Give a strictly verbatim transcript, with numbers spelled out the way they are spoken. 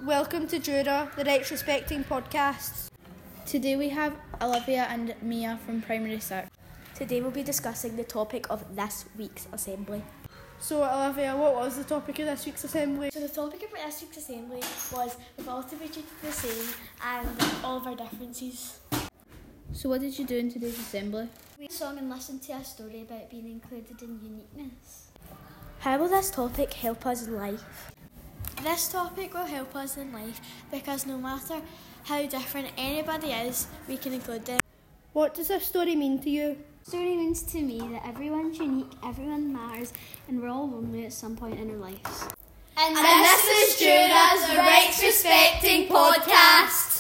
Welcome to Jura, the Rights Respecting podcast. Today we have Olivia and Mia from Primary six. Today we'll be discussing the topic of this week's assembly. So Olivia, what was the topic of this week's assembly? So the topic of this week's assembly was we've all to be treated the same and all of our differences. So what did you do in today's assembly? We sung and listened to a story about being included in uniqueness. How will this topic help us in life? This topic will help us in life because no matter how different anybody is, we can include them. What does this story mean to you? Story means to me that everyone's unique, everyone matters, and we're all lonely at some point in our lives. And this is Jura's Rights Respecting Podcast.